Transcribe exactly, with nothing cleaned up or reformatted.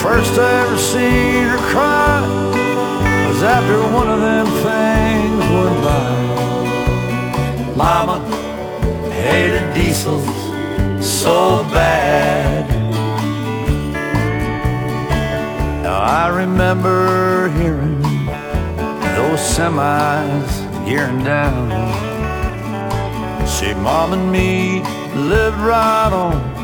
First I ever seen her cry was after one of them things went by. Mama hated diesels so bad. Now I remember hearing those semis gearing down. See, Mom and me lived right on